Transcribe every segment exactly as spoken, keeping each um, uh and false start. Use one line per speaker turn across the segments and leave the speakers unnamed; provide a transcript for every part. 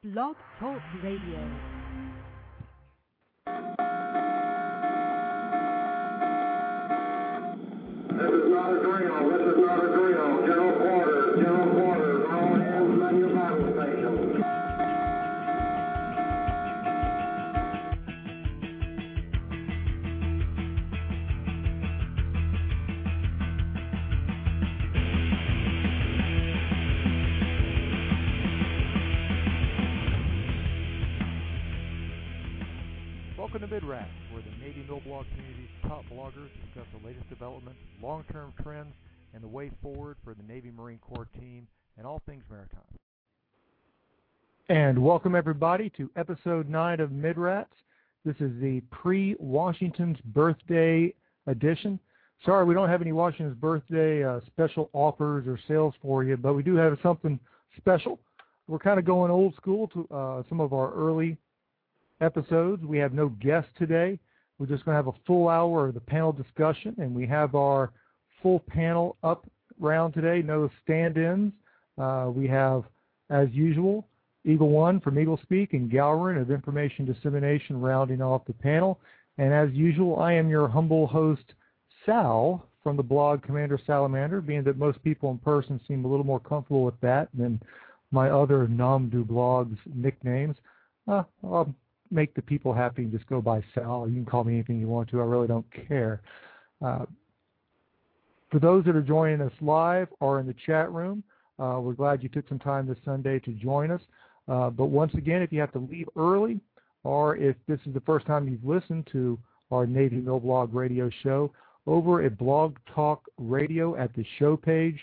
Blog Talk Radio.
This is not a drill. This is not a drill. General quarters. General quarters. All hands on your battle stations.
Welcome to Mid-Rat, where the Navy Mill Blog community's top bloggers discuss the latest developments, long-term trends, and the way forward for the Navy Marine Corps team and all things maritime. And welcome everybody to episode nine of Mid-Rats. This is the pre-Washington's birthday edition. Sorry, we don't have any Washington's birthday uh, special offers or sales for you, but we do have something special. We're kind of going old school to uh, some of our early episodes. We have no guests today. We're just going to have a full hour of the panel discussion, and we have our full panel up round today, no stand-ins. Uh, we have, as usual, Eagle One from Eagle Speak and Gowron of Information Dissemination rounding off the panel. And as usual, I am your humble host, Sal, from the blog Commander Salamander, being that most people in person seem a little more comfortable with that than my other Nom du Blogs nicknames. Uh, I'll make the people happy and just go by Sal. You can call me anything you want to. I really don't care. Uh, for those that are joining us live or in the chat room, uh, we're glad you took some time this Sunday to join us. Uh, but once again, if you have to leave early, or if this is the first time you've listened to our Navy Mill Blog radio show, over at Blog Talk Radio at the show page,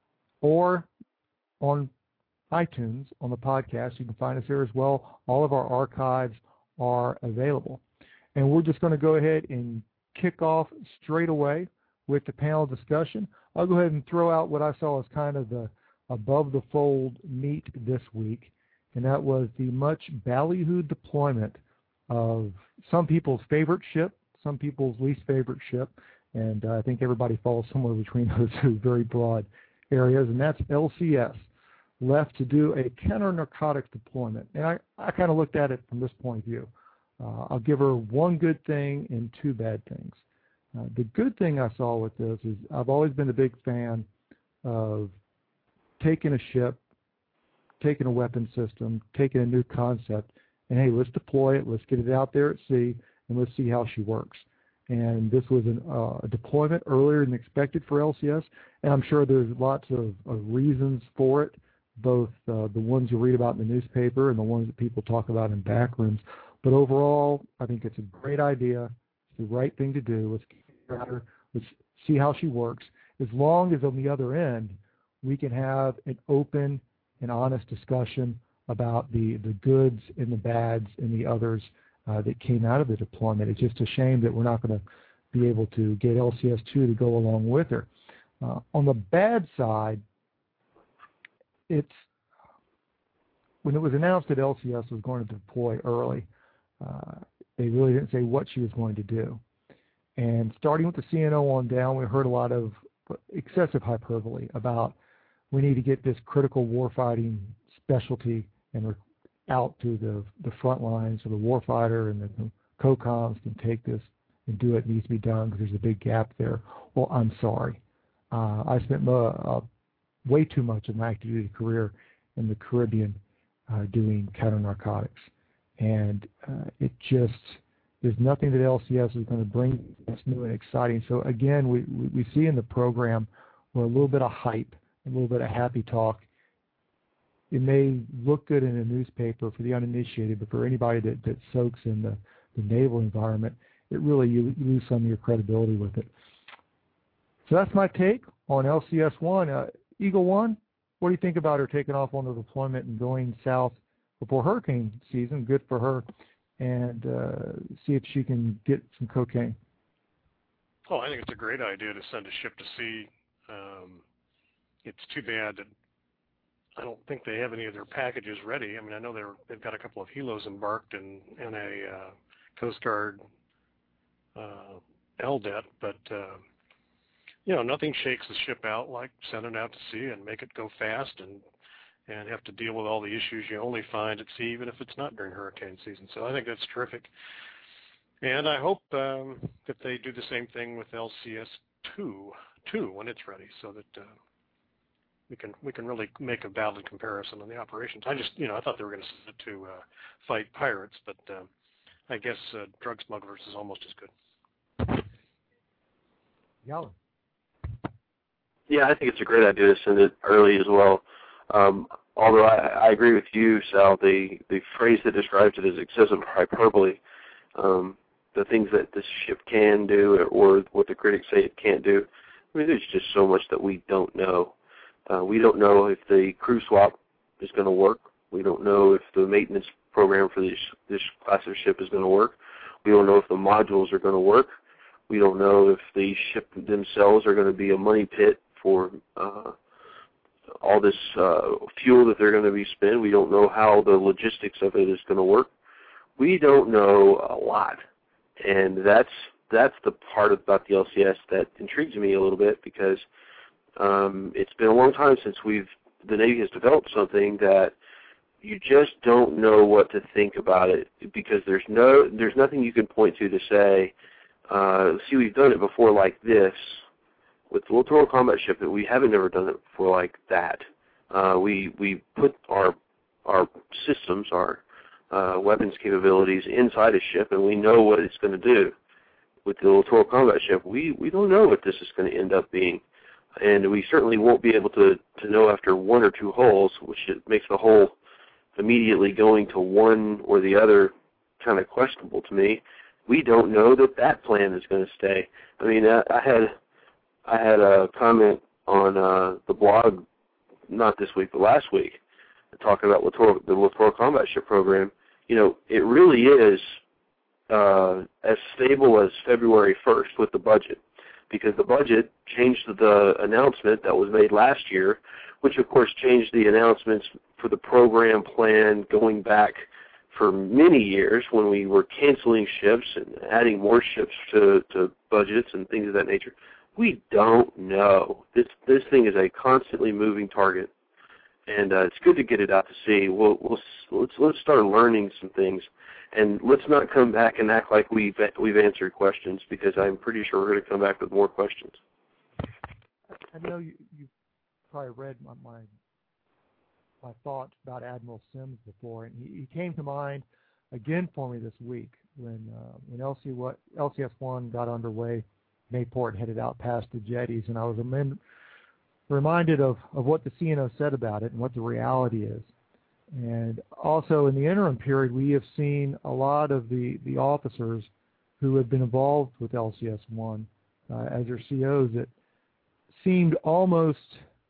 or on iTunes on the podcast, you can find us there as well. All of our archives are available. And we're just going to go ahead and kick off straight away with the panel discussion. I'll go ahead and throw out what I saw as kind of the above-the-fold meat this week, and that was the much ballyhooed deployment of some people's favorite ship, some people's least favorite ship, and uh, I think everybody falls somewhere between those two very broad areas, and that's L C S, left to do a counter-narcotics deployment. And I, I kind of looked at it from this point of view. Uh, I'll give her one good thing and two bad things. Uh, the good thing I saw with this is I've always been a big fan of taking a ship, taking a weapon system, taking a new concept, and hey, let's deploy it, let's get it out there at sea, and let's see how she works. And this was an, uh, a deployment earlier than expected for L C S, and I'm sure there's lots of, of reasons for it, both uh, the ones you read about in the newspaper and the ones that people talk about in back rooms. But overall, I think it's a great idea. It's the right thing to do. Let's get her, let's see how she works. As long as on the other end, we can have an open and honest discussion about the, the goods and the bads and the others uh, that came out of the deployment. It's just a shame that we're not going to be able to get L C S two to go along with her. Uh, on the bad side, it's when it was announced that L C S was going to deploy early, uh, they really didn't say what she was going to do. And starting with the C N O on down, we heard a lot of excessive hyperbole about we need to get this critical warfighting specialty and re- out to the, the front lines so the warfighter and the, the COCOMs can take this and do it. It needs to be done because there's a big gap there. Well, I'm sorry. Uh, I spent mo- uh, way too much of my active duty career in the Caribbean uh, doing counter-narcotics. And uh, it just, there's nothing that L C S is going to bring that's new and exciting. So again, we, we, we see in the program where a little bit of hype, a little bit of happy talk. It may look good in a newspaper for the uninitiated, but for anybody that, that soaks in the, the naval environment, it really, you, you lose some of your credibility with it. So that's my take on L C S one. Uh, Eagle One, what do you think about her taking off on the deployment and going south before hurricane season? Good for her, and uh, see if she can get some cocaine.
Oh, I think it's a great idea to send a ship to sea. Um, it's too bad that I don't think they have any of their packages ready. I mean, I know they're, they've got a couple of helos embarked and, and a uh, Coast Guard uh, L D E T, but uh, you know, nothing shakes the ship out like send it out to sea and make it go fast and and have to deal with all the issues you only find at sea, even if it's not during hurricane season. So I think that's terrific. And I hope um, that they do the same thing with L C S two, two when it's ready, so that uh, we can we can really make a valid comparison on the operations. I just, you know, I thought they were going to send it to uh, fight pirates, but uh, I guess uh, drug smugglers is almost as good.
Yellen.
Yeah, I think it's a great idea to send it early as well. Um, although I, I agree with you, Sal, the, the phrase that describes it is excessive hyperbole. Um, the things that this ship can do or what the critics say it can't do, I mean, there's just so much that we don't know. Uh, we don't know if the crew swap is going to work. We don't know if the maintenance program for this, this class of ship is going to work. We don't know if the modules are going to work. We don't know if the ship themselves are going to be a money pit for uh, all this uh, fuel that they're going to be spent. We don't know how the logistics of it is going to work. We don't know a lot, and that's that's the part about the L C S that intrigues me a little bit, because um, it's been a long time since we've the Navy has developed something that you just don't know what to think about it, because there's no there's nothing you can point to to say, uh, see, we've done it before like this with the Littoral Combat Ship, that we haven't never done it before like that. Uh, we we put our our systems, our uh, weapons capabilities inside a ship, and we know what it's going to do. With the Littoral Combat Ship, we, we don't know what this is going to end up being. And we certainly won't be able to, to know after one or two hulls, which it makes the hull immediately going to one or the other kind of questionable to me. We don't know that that plan is going to stay. I mean, I, I had I had a comment on uh, the blog, not this week, but last week, talking about Littoral, the Littoral Combat Ship program. You know, it really is uh, as stable as February first with the budget, because the budget changed the announcement that was made last year, which of course changed the announcements for the program plan going back for many years when we were canceling ships and adding more ships to, to budgets and things of that nature. We don't know. This this thing is a constantly moving target, and uh, it's good to get it out to sea. We'll, we'll let's let's start learning some things, and let's not come back and act like we've we've answered questions, because I'm pretty sure we're going to come back with more questions.
I know you you probably read my my, my thoughts about Admiral Sims before, and he, he came to mind again for me this week when uh, when L C what L C S one got underway. Mayport headed out past the jetties, and I was amend- reminded of, of what the C N O said about it and what the reality is. And also in the interim period, we have seen a lot of the, the officers who have been involved with L C S one uh, as their C Os that seemed almost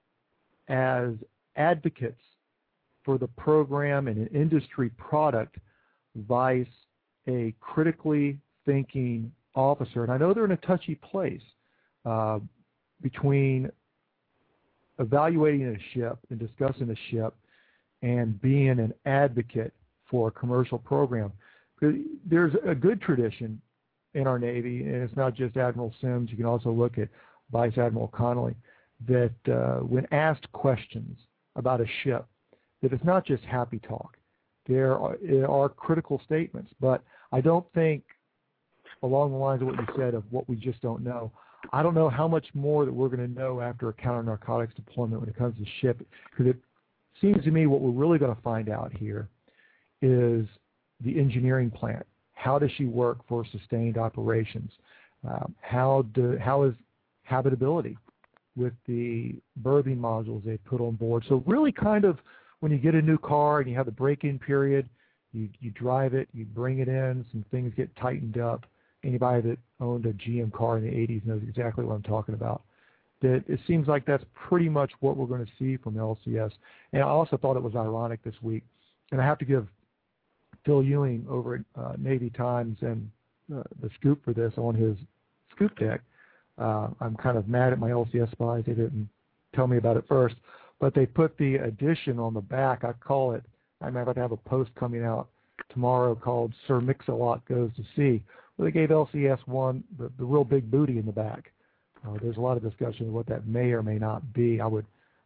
as advocates for the program and an industry product, vice a critically thinking officer. And I know they're in a touchy place uh, between evaluating a ship and discussing a ship and being an advocate for a commercial program. There's a good tradition in our Navy, and it's not just Admiral Sims. You can also look at Vice Admiral Connolly, that uh, when asked questions about a ship, that it's not just happy talk. There are, there are critical statements, but I don't think, along the lines of what you said of what we just don't know, I don't know how much more that we're going to know after a counter-narcotics deployment when it comes to ship, because it seems to me what we're really going to find out here is the engineering plant. How does she work for sustained operations? Um, how do, how is habitability with the berthing modules they put on board? So really kind of when you get a new car and you have the break-in period, you, you drive it, you bring it in, some things get tightened up. Anybody that owned a G M car in the eighties knows exactly what I'm talking about. That it seems like that's pretty much what we're going to see from L C S. And I also thought it was ironic this week, and I have to give Phil Ewing over at uh, Navy Times and uh, the scoop for this on his scoop deck. Uh, I'm kind of mad at my L C S spies. They didn't tell me about it first, but they put the addition on the back. I call it, I'm about to have a post coming out tomorrow called Sir Mix-a-Lot Goes to Sea. Well, they gave L C S one the, the real big booty in the back. Uh, there's a lot of discussion of what that may or may not be. I would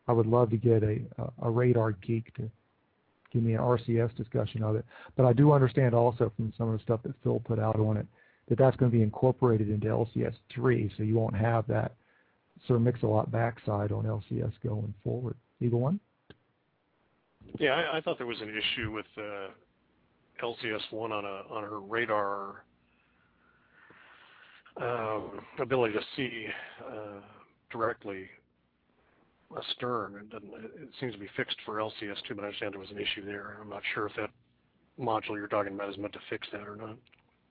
I would love to get a, a radar geek to give me an R C S discussion of it. But I do understand also from some of the stuff that Phil put out on it that that's going to be incorporated into L C S three, so you won't have that sort of Mix-a-Lot backside on L C S going forward. Eagle One?
Yeah, I, I thought there was an issue with uh, L C S one on a on her radar um, ability to see uh, directly astern. It, doesn't, it seems to be fixed for L C S two, but I understand there was an issue there. I'm not sure if that module you're talking about is meant to fix that or not.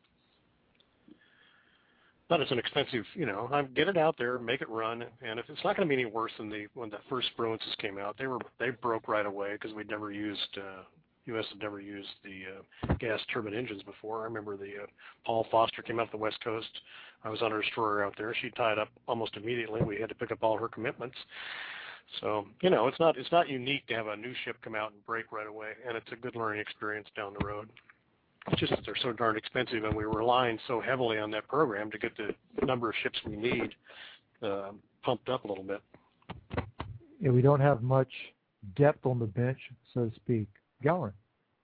But it's an expensive, you know, I get it out there, make it run, and if it's not going to be any worse than the when the first Spruances came out, they were they broke right away because we'd never used, uh, U S had never used the uh, gas turbine engines before. I remember the uh, Paul Foster came out to the West Coast. I was on her destroyer out there. She tied up almost immediately. We had to pick up all her commitments. So, you know, it's not it's not unique to have a new ship come out and break right away, and it's a good learning experience down the road. It's just that they're so darn expensive, and we're relying so heavily on that program to get the number of ships we need uh, pumped up a little bit.
Yeah, we don't have much depth on the bench, so to speak. Gowan.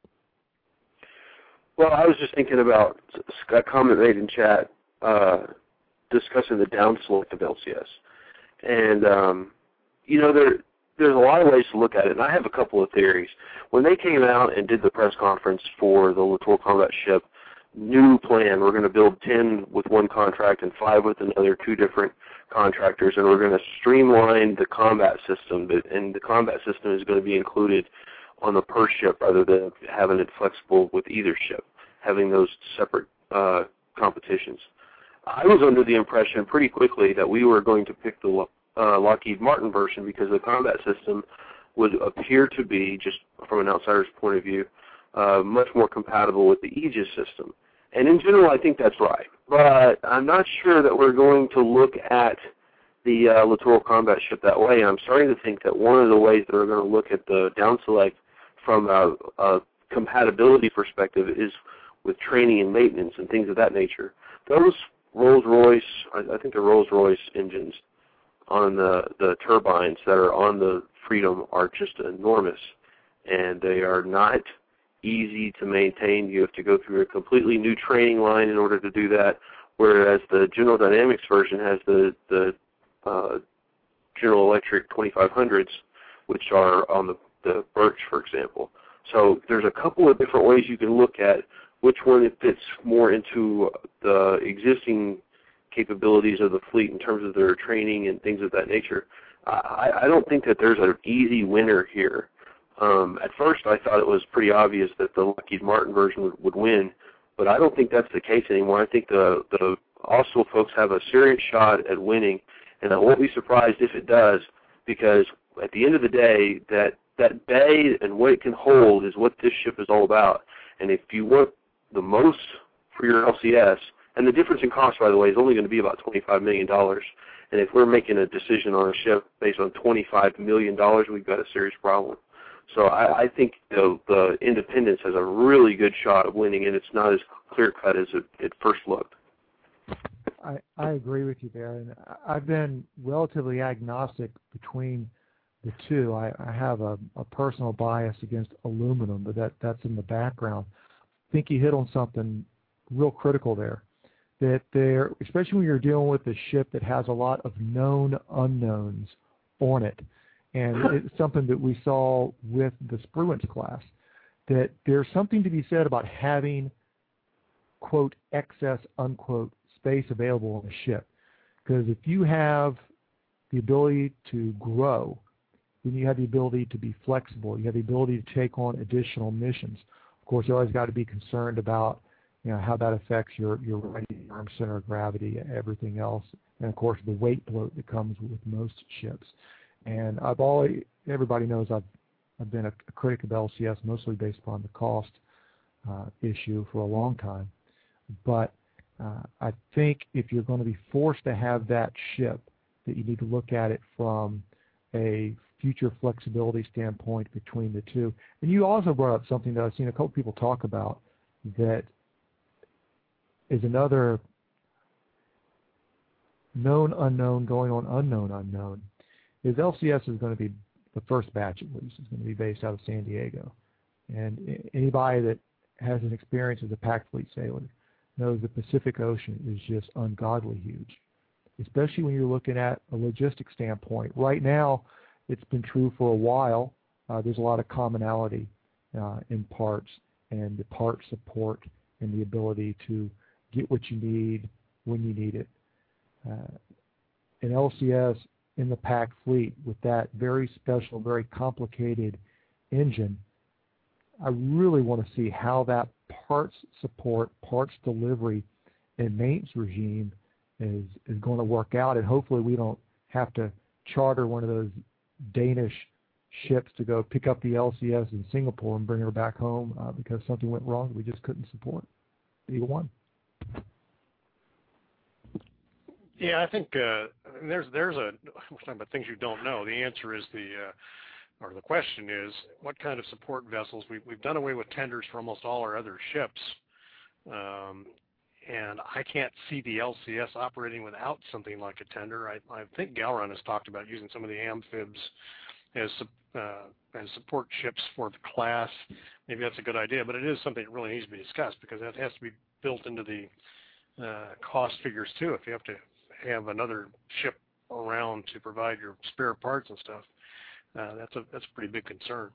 Well, I was just thinking about a comment made in chat uh, discussing the down select of L C S. And, um, you know, there there's a lot of ways to look at it, and I have a couple of theories. When they came out and did the press conference for the Littoral Combat Ship, new plan, we're going to build ten with one contract and five with another, two different contractors, and we're going to streamline the combat system, and the combat system is going to be included on the per ship rather than having it flexible with either ship, having those separate uh, competitions. I was under the impression pretty quickly that we were going to pick the uh, Lockheed Martin version because the combat system would appear to be, just from an outsider's point of view, uh, much more compatible with the Aegis system. And in general, I think that's right. But I'm not sure that we're going to look at the uh, Littoral Combat Ship that way. I'm starting to think that one of the ways that we're going to look at the down select from a, a compatibility perspective is with training and maintenance and things of that nature. Those Rolls-Royce, I, I think the Rolls-Royce engines on the, the turbines that are on the Freedom are just enormous, and they are not easy to maintain. You have to go through a completely new training line in order to do that, whereas the General Dynamics version has the, the uh, General Electric twenty-five hundreds, which are on the, the Birch, for example. So there's a couple of different ways you can look at which one it fits more into the existing capabilities of the fleet in terms of their training and things of that nature. I, I don't think that there's an easy winner here. Um, at first, I thought it was pretty obvious that the Lockheed Martin version would, would win, but I don't think that's the case anymore. I think the, the Austal folks have a serious shot at winning, and I won't be surprised if it does, because at the end of the day, that, that bay and what it can hold is what this ship is all about. And if you want the most for your L C S, and the difference in cost, by the way, is only going to be about twenty-five million dollars. And if we're making a decision on a ship based on twenty-five million dollars, we've got a serious problem. So I, I think the, the Independence has a really good shot of winning, and it's not as clear-cut as it, it first looked.
I, I agree with you there. And I've been relatively agnostic between the two. I, I have a, a personal bias against aluminum, but that, that's in the background. I think you hit on something real critical there. That there, especially when you're dealing with a ship that has a lot of known unknowns on it, and it's something that we saw with the Spruance class, that there's something to be said about having, quote, excess, unquote, space available on a ship. Because if you have the ability to grow, then you have the ability to be flexible. You have the ability to take on additional missions. Of course, you always got to be concerned about, you know, how that affects your, your righty arm center of gravity, everything else, and of course the weight bloat that comes with most ships. And I've always, everybody knows I've, I've been a, a critic of L C S, mostly based upon the cost uh, issue for a long time. But uh, I think if you're going to be forced to have that ship, that you need to look at it from a future flexibility standpoint between the two. And you also brought up something that I've seen a couple people talk about that is another known unknown going on unknown unknown, is L C S is going to be the first batch at least, is going to be based out of San Diego. And anybody that has an experience as a packed fleet sailor knows the Pacific Ocean is just ungodly huge, especially when you're looking at a logistics standpoint. Right now, it's been true for a while. Uh, there's a lot of commonality uh, in parts and the part support and the ability to get what you need when you need it. Uh, an L C S in the packed fleet with that very special, very complicated engine, I really want to see how that parts support, parts delivery, and maintenance regime is, is going to work out. And hopefully we don't have to charter one of those Danish ships to go pick up the L C S in Singapore and bring her back home uh, because something went wrong. We just couldn't support either one.
Yeah, I think uh, there's there's a we're talking about things you don't know. The answer is the uh, or the question is what kind of support vessels. We've we've done away with tenders for almost all our other ships, um, and I can't see the L C S operating without something like a tender. I, I think Galron has talked about using some of the amphibs as uh, as support ships for the class. Maybe that's a good idea, but it is something that really needs to be discussed because that has to be built into the uh, cost figures too. If you have to have another ship around to provide your spare parts and stuff, uh, that's a that's a pretty big concern.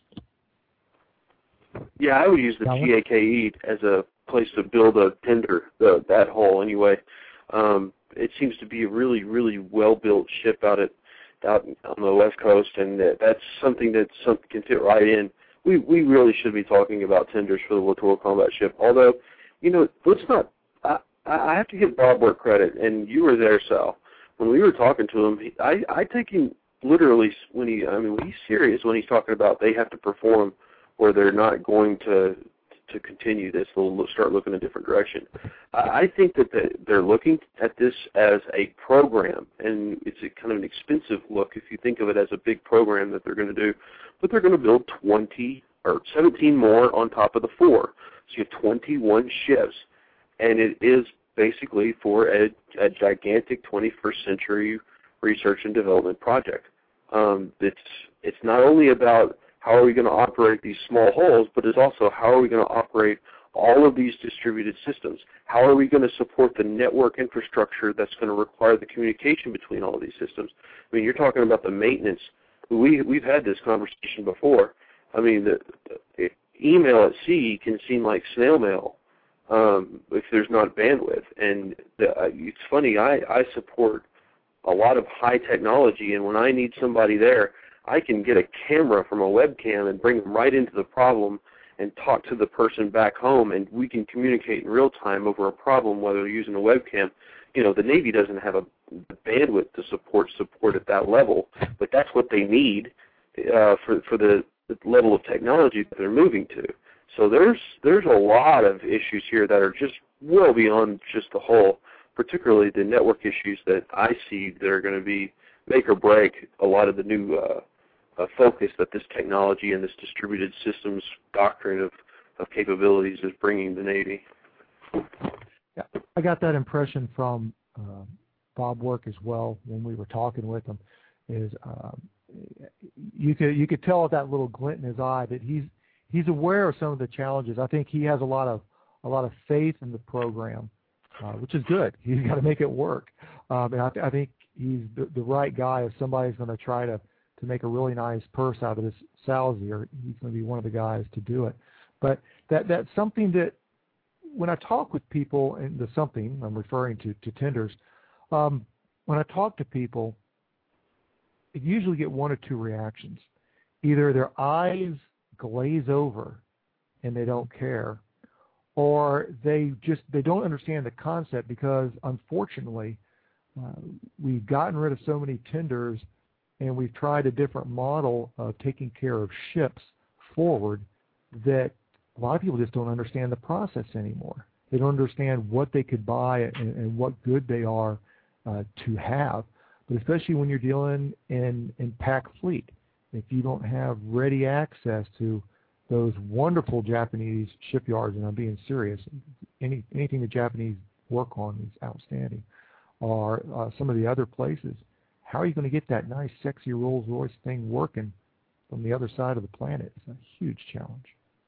Yeah, I would use the G A K E as a place to build a tender, the, that hull anyway. Um, it seems to be a really, really well-built ship out at out on the West Coast, and that, that's something that some, can fit right in. We we really should be talking about tenders for the littoral combat ship. Although, you know, let's not. I, I have to give Bob Work credit, and you were there, Sal. When we were talking to him, he, I I take him literally when he. I mean, he's serious when he's talking about they have to perform, or they're not going to to continue this. They'll start looking a different direction. I think that they're looking at this as a program, and it's a kind of an expensive look if you think of it as a big program that they're going to do. But they're going to build twenty or seventeen more on top of the four. So you have twenty-one ships, and it is basically for a, a gigantic twenty-first century research and development project. Um, it's it's not only about how are we going to operate these small hulls, but it's also how are we going to operate all of these distributed systems? How are we going to support the network infrastructure that's going to require the communication between all of these systems? I mean, you're talking about the maintenance. We, we've had this conversation before. I mean, the, the email at sea can seem like snail mail um, if there's not bandwidth. And the, uh, it's funny, I, I support a lot of high technology, and when I need somebody there, I can get a camera from a webcam and bring them right into the problem and talk to the person back home, and we can communicate in real time over a problem, whether they're using a webcam. You know, the Navy doesn't have a bandwidth to support support at that level, but that's what they need uh, for for the, the level of technology that they're moving to. So there's there's a lot of issues here that are just well beyond just the whole, particularly the network issues that I see that are going to be make or break a lot of the new uh, uh, focus that this technology and this distributed systems doctrine of, of capabilities is bringing the Navy.
Yeah, I got that impression from uh, Bob Work as well when we were talking with him. Is um, you could you could tell with that little glint in his eye that he's he's aware of some of the challenges. I think he has a lot of a lot of faith in the program, uh, which is good. He's got to make it work, um, and I, I think he's the, the right guy. If somebody's going to try to, to make a really nice purse out of this Salzier, he's going to be one of the guys to do it. But that that's something that when I talk with people, and the something I'm referring to, to tenders, um, when I talk to people, I usually get one or two reactions. Either their eyes glaze over and they don't care, or they just they don't understand the concept because, unfortunately, uh, we've gotten rid of so many tenders and we've tried a different model of taking care of ships forward that a lot of people just don't understand the process anymore. They don't understand what they could buy and, and what good they are uh, to have. But especially when you're dealing in, in packed fleet, if you don't have ready access to those wonderful Japanese shipyards, and I'm being serious, any, anything the Japanese work on is outstanding, or uh, some of the other places, how are you going to get that nice, sexy Rolls-Royce thing working from the other side of the planet? It's a huge challenge.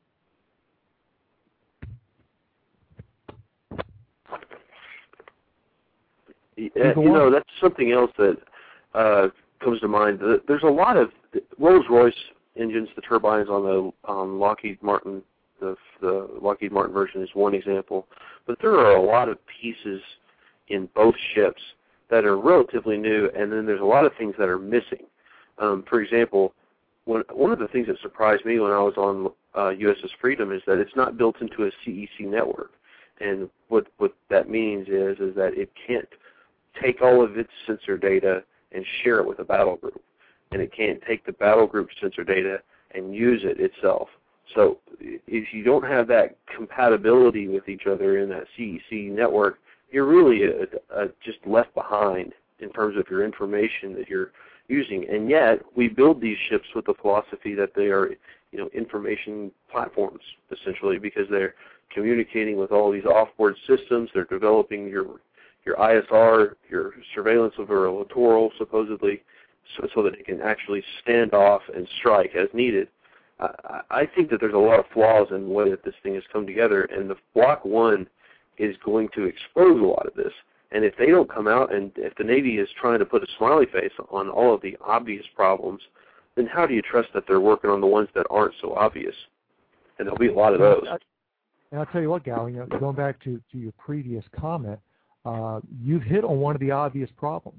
Yeah, you know, that's something else that uh, comes to mind. There's a lot of Rolls-Royce engines, the turbines on the on Lockheed Martin, the, the Lockheed Martin version is one example, but there are a lot of pieces in both ships that are relatively new, and then there's a lot of things that are missing. Um, for example, one, one of the things that surprised me when I was on uh, U S S Freedom is that it's not built into a C E C network, and what, what that means is, is that it can't take all of its sensor data and share it with a battle group, and it can't take the battle group sensor data and use it itself. So if you don't have that compatibility with each other in that C E C network, you're really uh, uh, just left behind in terms of your information that you're using. And yet we build these ships with the philosophy that they are, you know, information platforms essentially, because they're communicating with all these off-board systems. They're developing your your I S R, your surveillance over a littoral, supposedly, so, so that it can actually stand off and strike as needed. I, I think that there's a lot of flaws in the way that this thing has come together, and the Block one is going to expose a lot of this. And if they don't come out, and if the Navy is trying to put a smiley face on all of the obvious problems, then how do you trust that they're working on the ones that aren't so obvious? And there'll be a lot of those.
And I'll tell you what, Gal, you know, going back to, to your previous comment, Uh, you've hit on one of the obvious problems.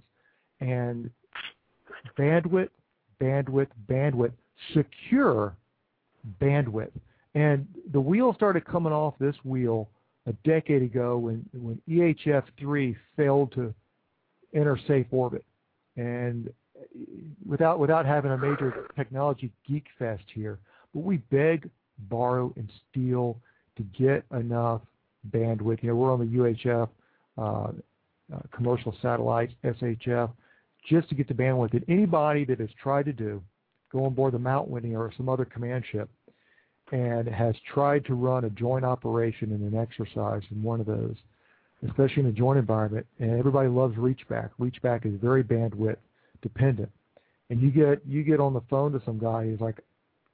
And bandwidth, bandwidth, bandwidth, secure bandwidth. And the wheel started coming off this wheel a decade ago when, when E H F three failed to enter safe orbit. And without, without having a major technology geek fest here, but we beg, borrow, and steal to get enough bandwidth. You know, we're on the U H F, Uh, uh, commercial satellites, S H F, just to get the bandwidth. And anybody that has tried to do, go on board the Mount Whitney or some other command ship, and has tried to run a joint operation in an exercise in one of those, especially in a joint environment, and everybody loves reachback. Reachback is very bandwidth dependent. And you get you get on the phone to some guy who's like,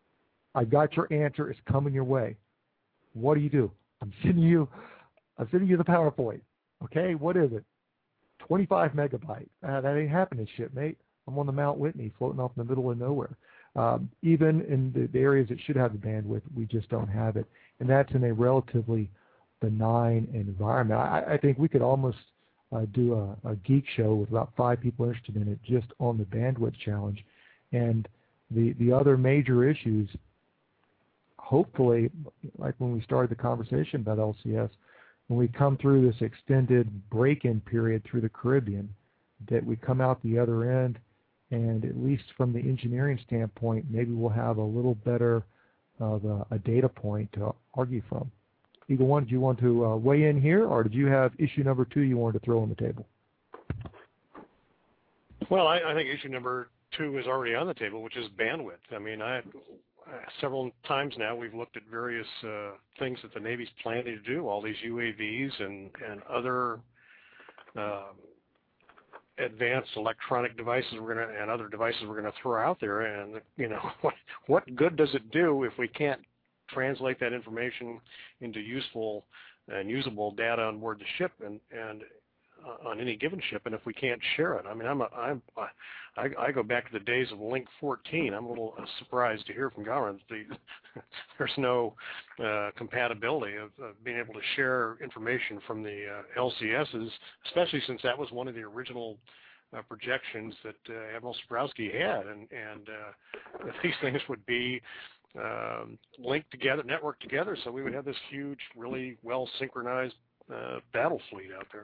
I got your answer, it's coming your way. What do you do? I'm sending you I'm sending you the PowerPoint. Okay, what is it? twenty-five megabyte. Uh, that ain't happening, shipmate. I'm on the Mount Whitney, floating off in the middle of nowhere. Um, even in the, the areas that should have the bandwidth, we just don't have it. And that's in a relatively benign environment. I, I think we could almost uh, do a, a geek show with about five people interested in it just on the bandwidth challenge. And the, the other major issues, hopefully, like when we started the conversation about L C S, when we come through this extended break-in period through the Caribbean, that we come out the other end, and at least from the engineering standpoint, maybe we'll have a little better of a, a data point to argue from. Eagle One, do you want to uh, weigh in here, or did you have issue number two you wanted to throw on the table?
Well, I, I think issue number two is already on the table, which is bandwidth. I mean, I Uh, several times now we've looked at various uh, things that the Navy's planning to do, all these U A Vs and, and other uh, advanced electronic devices we're gonna and other devices we're gonna throw out there, and you know what what good does it do if we can't translate that information into useful and usable data on board the ship and and uh, on any given ship, and if we can't share it? I mean, I'm a, I'm I, I go back to the days of Link fourteen. I'm a little uh, surprised to hear from Gowron that the, there's no uh, compatibility of, of being able to share information from the uh, L C Ss, especially since that was one of the original uh, projections that uh, Admiral Sabrowski had, and and uh, that these things would be um, linked together, networked together, so we would have this huge, really well synchronized uh, battle fleet out there.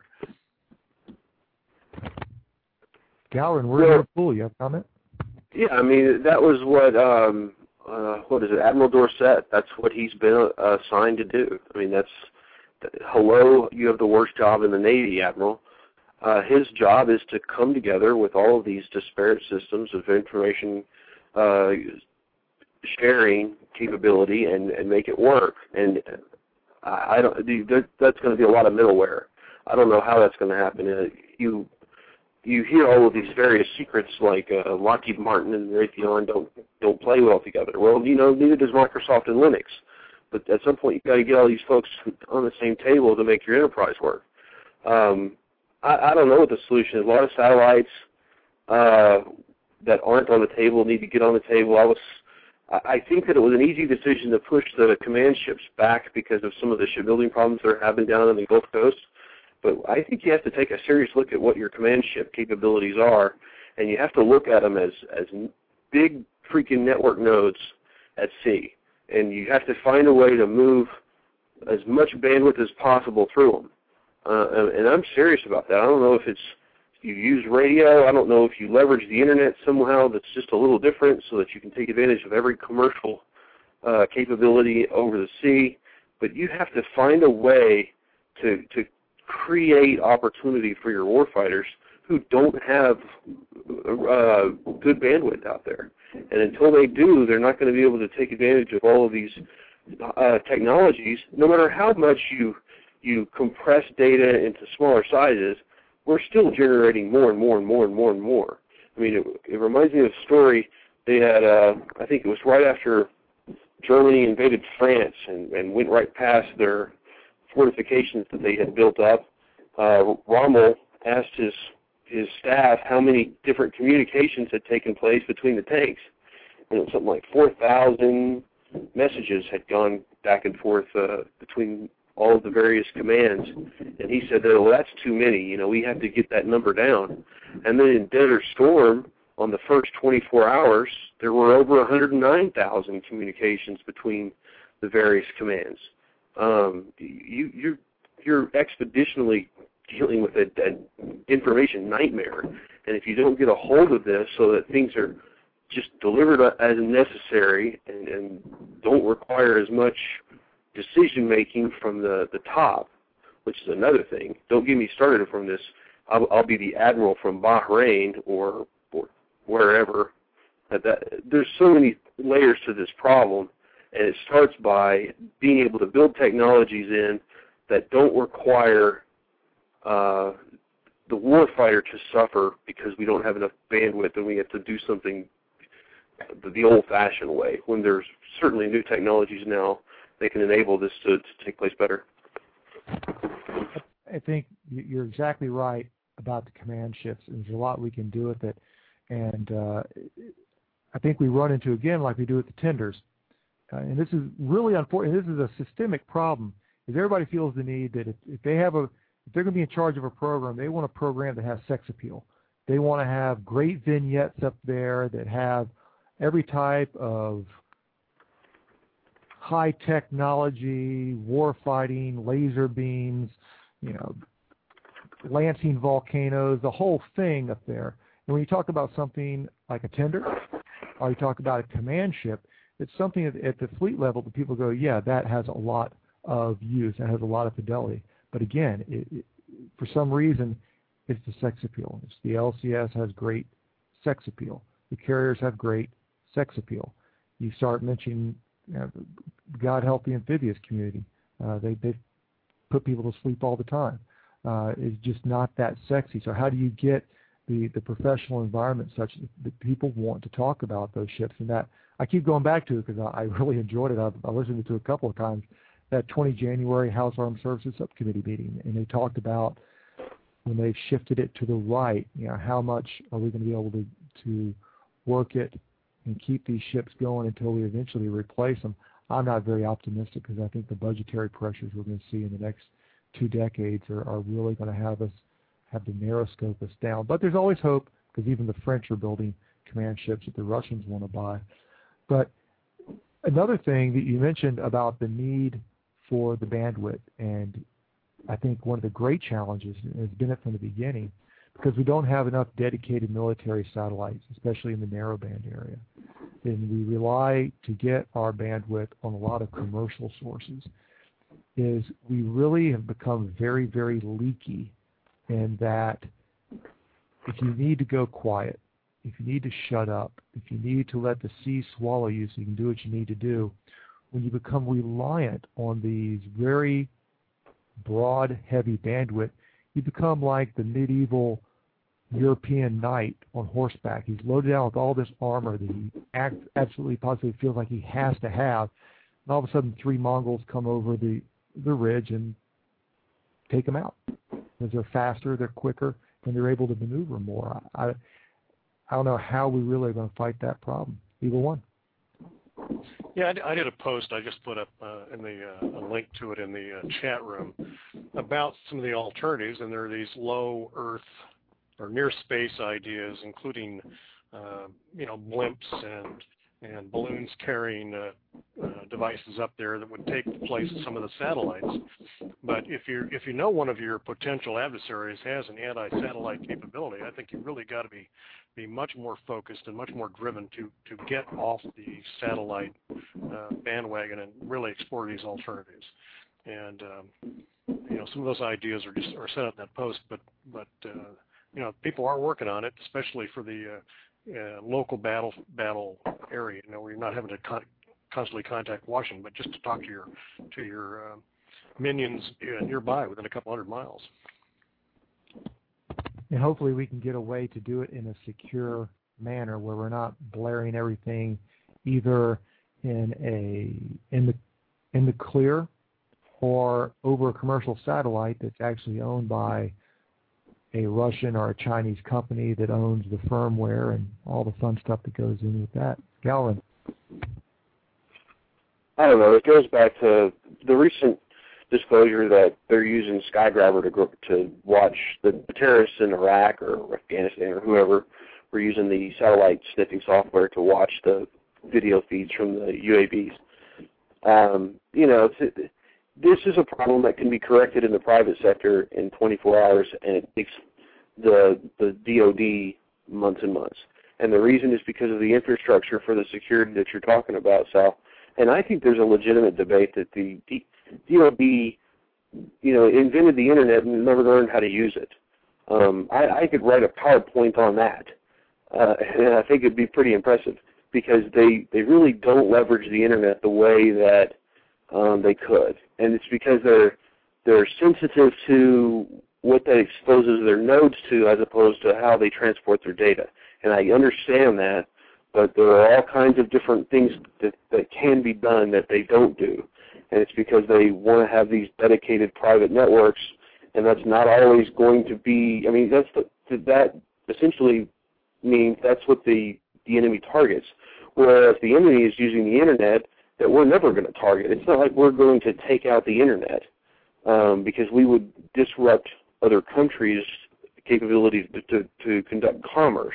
Gowron, we're in your pool. You have a comment?
Yeah, I mean, that was what, um, uh, what is it, Admiral Dorsett, that's what he's been uh, assigned to do. I mean, that's, hello, you have the worst job in the Navy, Admiral. Uh, his job is to come together with all of these disparate systems of information uh, sharing capability and, and make it work. And I, I don't, that's going to be a lot of middleware. I don't know how that's going to happen. Uh, you you hear all of these various secrets like uh, Lockheed Martin and Raytheon don't don't play well together. Well, you know, neither does Microsoft and Linux. But at some point, you've got to get all these folks on the same table to make your enterprise work. Um, I, I don't know what the solution is. A lot of satellites uh, that aren't on the table need to get on the table. I was, I think that it was an easy decision to push the command ships back because of some of the shipbuilding problems they're having down on the Gulf Coast. But I think you have to take a serious look at what your command ship capabilities are, and you have to look at them as, as big freaking network nodes at sea. And you have to find a way to move as much bandwidth as possible through them. Uh, and I'm serious about that. I don't know if it's you use radio. I don't know if you leverage the internet somehow that's just a little different so that you can take advantage of every commercial uh, capability over the sea. But you have to find a way to, to create opportunity for your warfighters who don't have uh, good bandwidth out there. And until they do, they're not going to be able to take advantage of all of these uh, technologies. No matter how much you you compress data into smaller sizes, we're still generating more and more and more and more and more. I mean, it, it reminds me of a story. They had, uh, I think it was right after Germany invaded France and, and went right past their fortifications that they had built up. Uh, Rommel asked his his staff how many different communications had taken place between the tanks. And it was something like four thousand messages had gone back and forth uh, between all of the various commands. And he said, oh, well, that's too many. You know, we have to get that number down. And then in Desert Storm, on the first twenty-four hours, there were over one hundred nine thousand communications between the various commands. Um, you, you're, you're expeditionally dealing with an information nightmare. And if you don't get a hold of this so that things are just delivered as necessary and, and don't require as much decision-making from the, the top, which is another thing. Don't get me started from this. I'll, I'll be the admiral from Bahrain or, or wherever. That, that, there's so many layers to this problem, and it starts by being able to build technologies in that don't require Uh, the warfighter to suffer because we don't have enough bandwidth and we have to do something the, the old-fashioned way, when there's certainly new technologies now that can enable this to, to take place better.
I think you're exactly right about the command shifts. There's a lot we can do with it. And uh, I think we run into, again, like we do with the tenders. Uh, and this is really unfortunate. This is a systemic problem, is everybody feels the need that if, if they have a If they're going to be in charge of a program, they want a program that has sex appeal. They want to have great vignettes up there that have every type of high technology, war fighting, laser beams, you know, lancing volcanoes, the whole thing up there. And when you talk about something like a tender, or you talk about a command ship, it's something at, at the fleet level that people go, yeah, that has a lot of use, that has a lot of fidelity. But again, it, it, for some reason, it's the sex appeal. It's the L C S has great sex appeal. The carriers have great sex appeal. You start mentioning, you know, God help the amphibious community. Uh, they they put people to sleep all the time. Uh, it's just not that sexy. So how do you get the, the professional environment such that, that people want to talk about those ships? And that I keep going back to it because I, I really enjoyed it. I've, I listened to it a couple of times. That twentieth January House Armed Services Subcommittee meeting, and they talked about when they shifted it to the right, you know, how much are we going to be able to, to work it and keep these ships going until we eventually replace them. I'm not very optimistic because I think the budgetary pressures we're going to see in the next two decades are, are really going to have us have to narrow scope us down. But there's always hope because even the French are building command ships that the Russians want to buy. But another thing that you mentioned about the need for the bandwidth, and I think one of the great challenges has been it from the beginning because we don't have enough dedicated military satellites, especially in the narrowband area. And we rely to get our bandwidth on a lot of commercial sources, is we really have become very, very leaky in that if you need to go quiet, if you need to shut up, if you need to let the sea swallow you so you can do what you need to do, when you become reliant on these very broad, heavy bandwidth, you become like the medieval European knight on horseback. He's loaded down with all this armor that he act, absolutely positively feels like he has to have. And all of a sudden, three Mongols come over the, the ridge and take him out. Because they're faster, they're quicker, and they're able to maneuver more. I, I don't know how we really are going to fight that problem. Either one.
Yeah, I, I did a post. I just put up uh, in the uh, a link to it in the uh, chat room about some of the alternatives, and there are these low Earth or near space ideas, including uh, you know blimps and and balloons carrying uh, uh, devices up there that would take the place of some of the satellites. But if you if you know one of your potential adversaries has an anti-satellite capability, I think you really got to be be much more focused and much more driven to to get off the satellite uh, bandwagon and really explore these alternatives. And um, you know some of those ideas are just are set up in that post, but but uh, you know people are working on it, especially for the uh, Uh, local battle battle area, you know, where you're not having to con- constantly contact Washington, but just to talk to your to your uh, minions uh, nearby within a couple hundred miles.
And hopefully we can get a way to do it in a secure manner where we're not blaring everything either in a in the in the clear or over a commercial satellite that's actually owned by a Russian or a Chinese company that owns the firmware and all the fun stuff that goes in with that. Galvin.
I don't know. It goes back to the recent disclosure that they're using Skygrabber to go, to watch the terrorists in Iraq or Afghanistan or whoever were using the satellite sniffing software to watch the video feeds from the U A Vs. Um, you know, it's, this is a problem that can be corrected in the private sector in twenty-four hours, and it takes the the D O D months and months. And the reason is because of the infrastructure for the security that you're talking about, Sal. And I think there's a legitimate debate that the D O D, you know, invented the internet and never learned how to use it. Um, I, I could write a PowerPoint on that, uh, and I think it'd be pretty impressive because they, they really don't leverage the internet the way that um, they could. And it's because they're they're sensitive to what that exposes their nodes to as opposed to how they transport their data. And I understand that, but there are all kinds of different things that, that can be done that they don't do. And it's because they want to have these dedicated private networks, and that's not always going to be, I mean, that's the, that essentially means that's what the, the enemy targets. Whereas the enemy is using the internet that we're never going to target. It's not like we're going to take out the internet um, because we would disrupt other countries' capability to, to, to conduct commerce.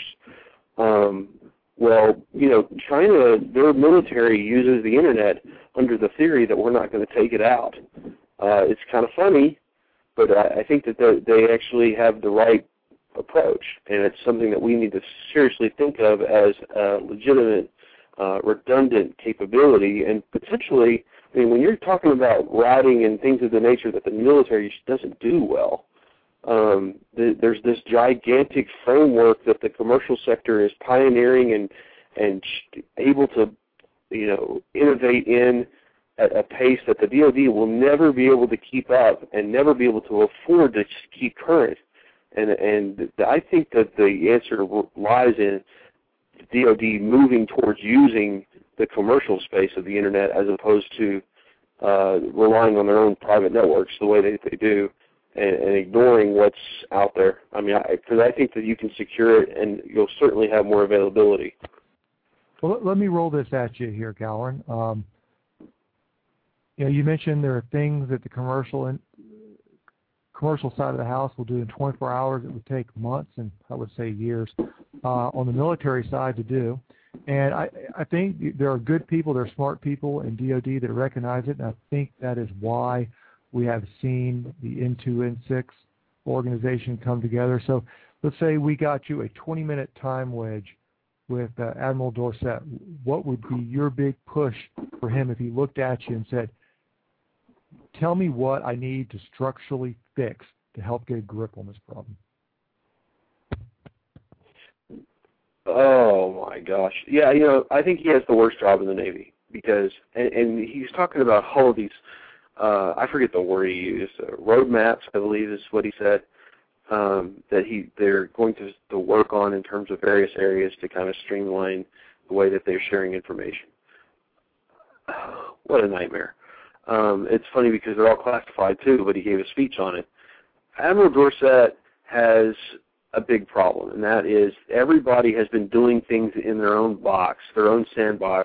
Um, well, you know, China, their military uses the internet under the theory that we're not going to take it out. Uh, it's kind of funny, but I, I think that they, they actually have the right approach, and it's something that we need to seriously think of as a legitimate Uh, redundant capability, and potentially, I mean, when you're talking about routing and things of the nature that the military doesn't do well, um, th- there's this gigantic framework that the commercial sector is pioneering and and able to, you know, innovate in at a pace that the D O D will never be able to keep up and never be able to afford to keep current. And and I think that the answer lies in D O D moving towards using the commercial space of the internet as opposed to uh, relying on their own private networks the way they, they do and, and ignoring what's out there. I mean, because I, I think that you can secure it and you'll certainly have more availability.
Well, let, let me roll this at you here, Galvin. Um, you know, you mentioned there are things that the commercial in, commercial side of the house will do in twenty-four hours. It would take months and I would say years uh, on the military side to do. And I, I think there are good people, there are smart people in D O D that recognize it, and I think that is why we have seen the N two N six organization come together. So let's say we got you a twenty-minute time wedge with uh, Admiral Dorsett. What would be your big push for him if he looked at you and said, tell me what I need to structurally fix to help get a grip on this problem?
Oh, my gosh. Yeah, you know, I think he has the worst job in the Navy because, and, and he's talking about all of these, uh, I forget the word he used, uh, roadmaps, I believe is what he said. um, that he they're going to, to work on in terms of various areas to kind of streamline the way that they're sharing information. What a nightmare. Um, it's funny because they're all classified too, but he gave a speech on it. Admiral Dorsett has a big problem, and that is everybody has been doing things in their own box, their own sandbox,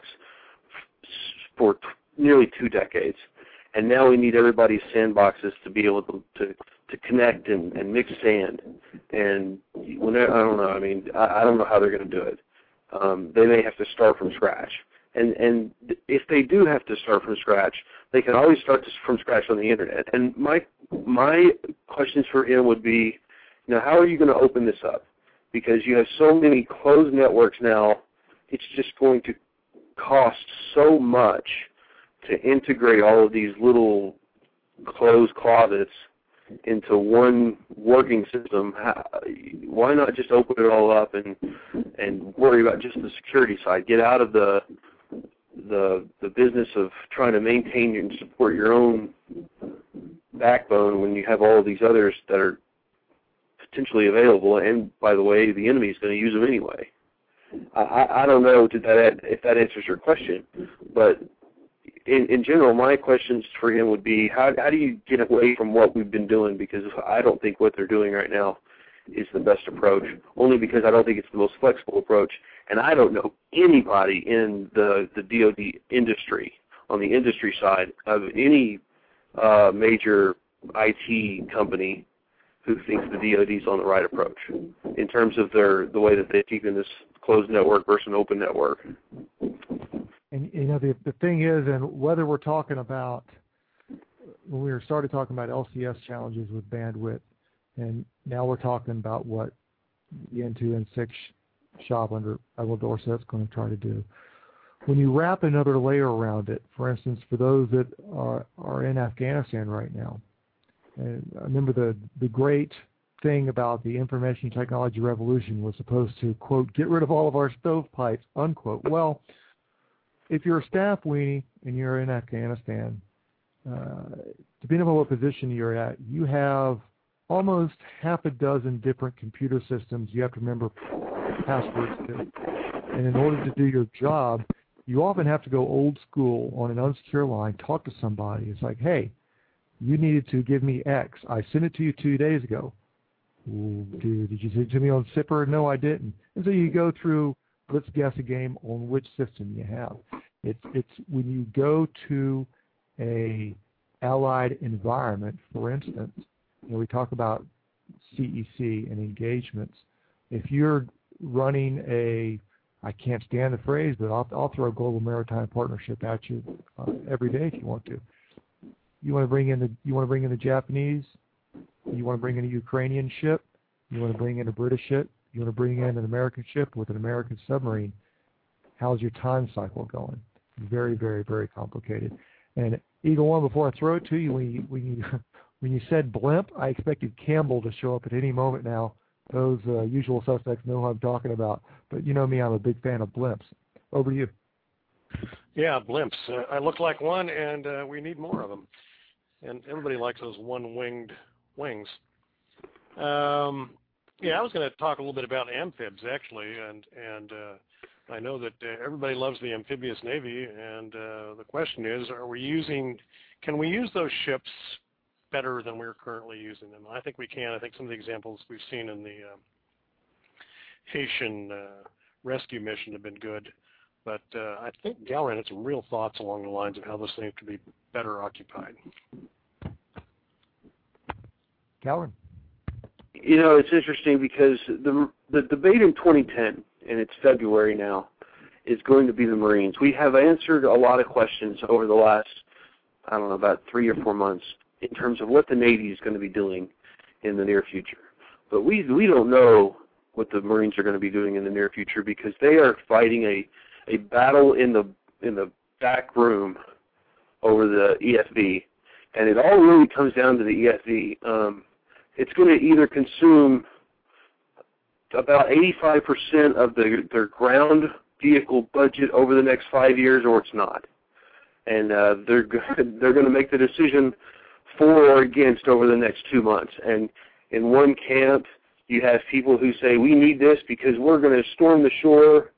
for t- nearly two decades. And now we need everybody's sandboxes to be able to to, to connect and, and mix sand. And when I don't know, I mean, I, I don't know how they're going to do it. Um, they may have to start from scratch. And and if they do have to start from scratch, they can always start to, from scratch on the internet. And my my questions for him would be, you know, how are you going to open this up? Because you have so many closed networks now, it's just going to cost so much to integrate all of these little closed closets into one working system. How, why not just open it all up and and worry about just the security side? Get out of the the the business of trying to maintain and support your own backbone when you have all of these others that are potentially available. And by the way, the enemy is going to use them anyway. I, I don't know did that if that answers your question, but in, in general, my questions for him would be, how, how do you get away from what we've been doing? Because I don't think what they're doing right now is the best approach, only because I don't think it's the most flexible approach. And I don't know anybody in the, the D O D industry, on the industry side, of any uh, major I T company who thinks the D O D is on the right approach in terms of their the way that they're keeping this closed network versus an open network.
And, you know, the, the thing is, and whether we're talking about, when we started talking about L C S challenges with bandwidth, and now we're talking about what the N two N six shop under Admiral Dorsett's going to try to do. When you wrap another layer around it, for instance, for those that are, are in Afghanistan right now, and I remember the, the great thing about the information technology revolution was supposed to, quote, get rid of all of our stovepipes, unquote. Well, if you're a staff weenie and you're in Afghanistan, uh, depending on what position you're at, you have almost half a dozen different computer systems you have to remember passwords to. And in order to do your job, you often have to go old school on an unsecure line, talk to somebody. It's like, hey, you needed to give me X. I sent it to you two days ago. Ooh, dude, did you send it to me on Zipper? No, I didn't. And so you go through, let's guess a game on which system you have. It's it's when you go to a allied environment, for instance, you know, we talk about C E C and engagements. If you're running a, I can't stand the phrase, but I'll, I'll throw a global maritime partnership at you uh, every day if you want to. You want to bring in the you want to bring in the Japanese. You want to bring in a Ukrainian ship. You want to bring in a British ship. You want to bring in an American ship with an American submarine. How's your time cycle going? Very, very, very complicated. And Eagle One, before I throw it to you, when you when you when you said blimp, I expected Campbell to show up at any moment now. Those uh, usual suspects know who I'm talking about. But you know me, I'm a big fan of blimps. Over to you.
Yeah, blimps. Uh, I look like one, and uh, we need more of them. And everybody likes those one-winged wings. Um, yeah, I was going to talk a little bit about amphibs, actually, and and uh, I know that uh, everybody loves the amphibious navy, and uh, the question is, are we using, can we use those ships better than we're currently using them? I think we can. I think some of the examples we've seen in the uh, Haitian uh, rescue mission have been good. But uh, I think Galran had some real thoughts along the lines of how those things could be better occupied.
Galran.
You know, it's interesting because the the debate in twenty ten, and it's February now, is going to be the Marines. We have answered a lot of questions over the last, I don't know, about three or four months in terms of what the Navy is going to be doing in the near future. But we we don't know what the Marines are going to be doing in the near future because they are fighting a a battle in the in the back room over the E F V, and it all really comes down to the E F V. Um, it's going to either consume about eighty-five percent of the, their ground vehicle budget over the next five years, or it's not. And uh, they're they're going to make the decision for or against over the next two months. And in one camp, you have people who say, we need this because we're going to storm the shore,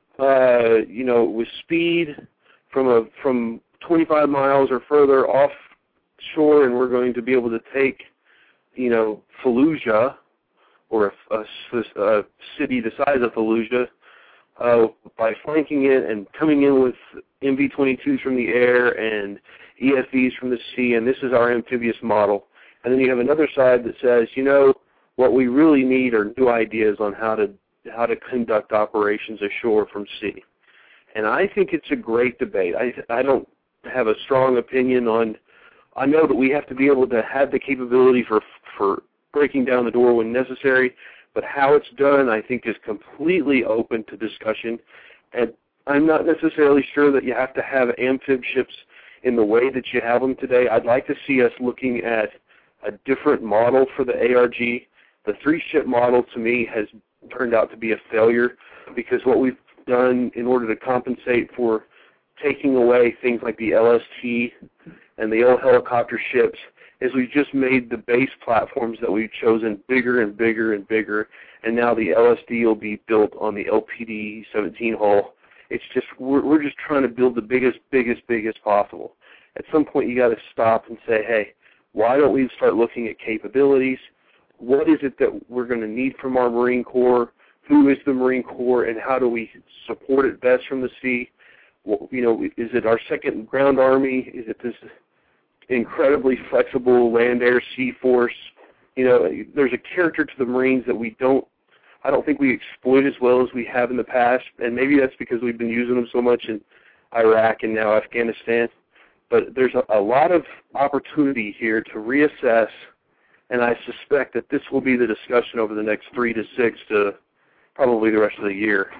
uh, you know, with speed from a from twenty-five miles or further offshore, and we're going to be able to take, you know, Fallujah, or a, a, a city the size of Fallujah, uh, by flanking it and coming in with M V twenty-twos from the air and E F Vs from the sea, and this is our amphibious model. And then you have another side that says, you know, what we really need are new ideas on how to how to conduct operations ashore from sea. And I think it's a great debate. I I don't have a strong opinion on. I know that we have to be able to have the capability for for breaking down the door when necessary, but how it's done, I think, is completely open to discussion. And I'm not necessarily sure that you have to have amphib ships in the way that you have them today. I'd like to see us looking at a different model for the A R G. The three-ship model, to me, has turned out to be a failure because what we've done in order to compensate for taking away things like the L S T and the old helicopter ships is we've just made the base platforms that we've chosen bigger and bigger and bigger, and now the L S D will be built on the L P D seventeen hull. It's just, we're, we're just trying to build the biggest, biggest, biggest possible. At some point you got to stop and say, hey, why don't we start looking at capabilities? What is it that we're going to need from our Marine Corps? Who is the Marine Corps, and how do we support it best from the sea? Well, you know, is it our second ground army? Is it this incredibly flexible land, air, sea force? You know, there's a character to the Marines that we don't, I don't think we exploit as well as we have in the past, and maybe that's because we've been using them so much in Iraq and now Afghanistan. But there's a, a lot of opportunity here to reassess, and I suspect that this will be the discussion over the next three to six to probably the rest of the year.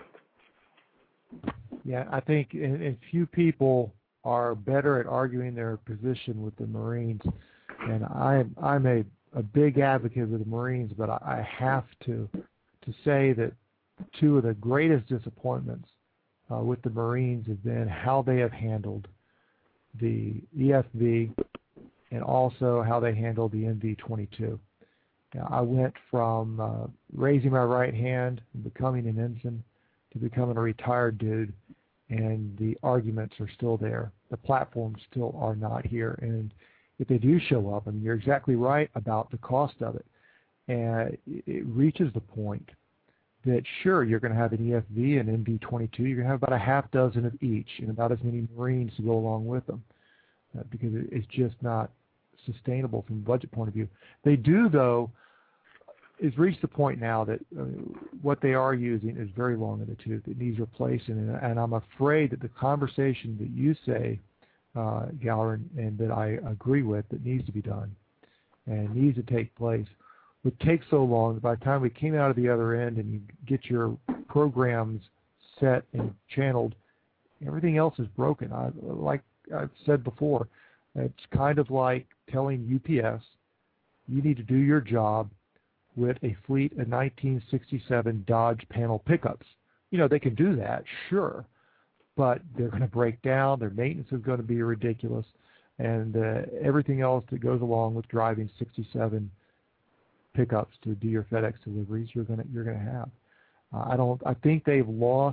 Yeah, I think and, and few people are better at arguing their position with the Marines, and I'm I'm a, a big advocate of the Marines, but I, I have to to say that two of the greatest disappointments uh, with the Marines have been how they have handled the E F V and also how they handled the M V twenty-two. Now, I went from uh, raising my right hand and becoming an ensign to becoming a retired dude, and the arguments are still there. The platforms still are not here, and if they do show up, I mean, you're exactly right about the cost of it. And it reaches the point that, sure, you're going to have an E F V and M V twenty-two. You're going to have about a half dozen of each and about as many Marines to go along with them uh, because it's just not sustainable from a budget point of view. They do, though, is reached the point now that uh, what they are using is very long in the tooth. It needs replacing, and, and I'm afraid that the conversation that you say, uh, Gallerin, and that I agree with, that needs to be done and needs to take place, would take so long that by the time we came out of the other end and you get your programs set and channeled, everything else is broken. I, like I've said before, it's kind of like telling U P S, you need to do your job with a fleet of nineteen sixty-seven Dodge panel pickups. You know, they can do that, sure, but they're going to break down, their maintenance is going to be ridiculous, and uh, everything else that goes along with driving sixty-seven pickups to do your FedEx deliveries, you're going to you're going to have. Uh, I don't. I think they've lost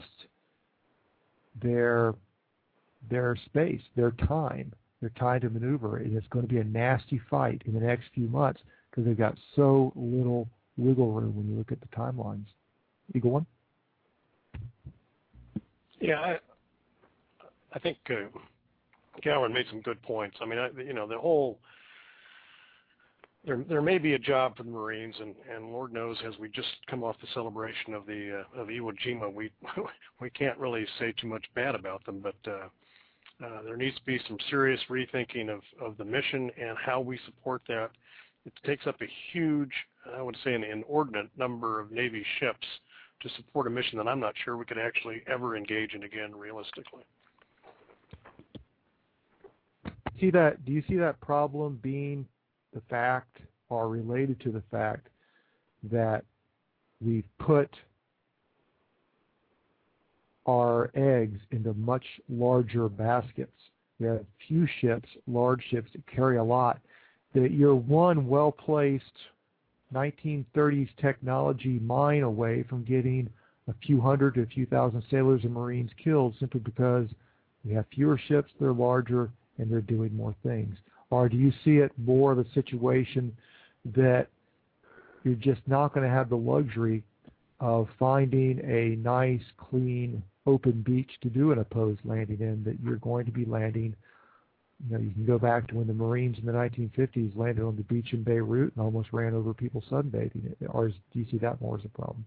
their their space, their time, their time to maneuver, and it's going to be a nasty fight in the next few months because they've got so little wiggle room when you look at the timelines. Eagle One?
Yeah, I, I think uh, Gallerin made some good points. I mean, I, you know, the whole there there may be a job for the Marines, and, and Lord knows, as we just come off the celebration of the uh, of Iwo Jima, we we can't really say too much bad about them, but uh, uh, there needs to be some serious rethinking of, of the mission and how we support that. It takes up a huge, I would say, an inordinate number of Navy ships to support a mission that I'm not sure we could actually ever engage in again realistically.
See that? Do you see that problem being the fact, or related to the fact, that we've put our eggs into much larger baskets? We have few ships, large ships that carry a lot. That you're one well-placed nineteen thirties technology mine away from getting a few hundred to a few thousand sailors and Marines killed simply because we have fewer ships, they're larger, and they're doing more things? Or do you see it more of a situation that you're just not going to have the luxury of finding a nice, clean, open beach to do an opposed landing in, that you're going to be landing? You know, you can go back to when the Marines in the nineteen fifties landed on the beach in Beirut and almost ran over people sunbathing. Or is, do you see that more as a problem?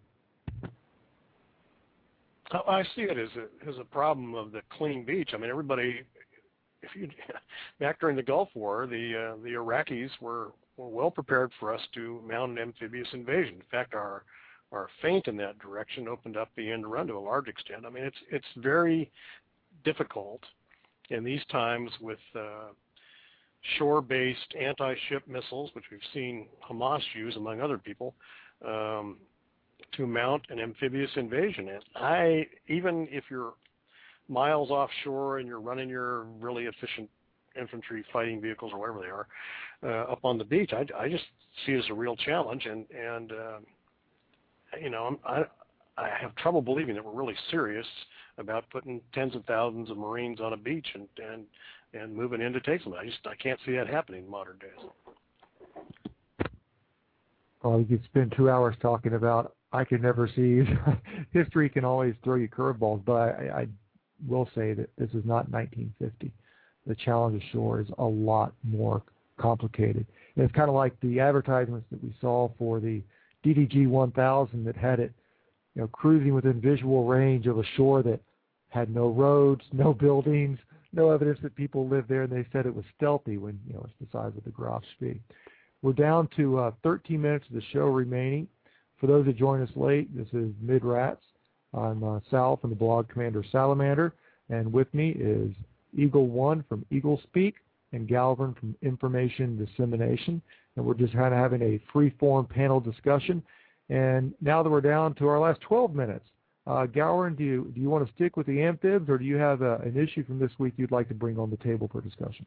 I see it as a as a problem of the clean beach. I mean, everybody, if you back during the Gulf War, the uh, the Iraqis were, were well prepared for us to mount an amphibious invasion. In fact, our our feint in that direction opened up the end run to a large extent. I mean, it's it's very difficult in these times with uh, shore-based anti-ship missiles, which we've seen Hamas use among other people, um, to mount an amphibious invasion. And I, even if you're miles offshore and you're running your really efficient infantry fighting vehicles or whatever they are uh, up on the beach, I, I just see it as a real challenge. And, and uh, you know, I'm, I, I have trouble believing that we're really serious about putting tens of thousands of Marines on a beach and, and, and moving in to take them. I just I can't see that happening in modern days.
Well, you could spend two hours talking about I can never see. History can always throw you curveballs, but I, I will say that this is not nineteen fifty. The challenge ashore is a lot more complicated. And it's kind of like the advertisements that we saw for the D D G one thousand that had it, you know, cruising within visual range of a shore that had no roads, no buildings, no evidence that people lived there, and they said it was stealthy when, you know, it's the size of the Graf Spee. We're down to uh, thirteen minutes of the show remaining. For those that join us late, this is Mid-Rats. I'm uh, Sal from the blog Commander Salamander, and with me is Eagle One from Eagle Speak and Galvin from Information Dissemination. And we're just kind of having a free-form panel discussion. And now that we're down to our last twelve minutes, uh, Galvin, do you, do you want to stick with the amphibs, or do you have a, an issue from this week you'd like to bring on the table for discussion?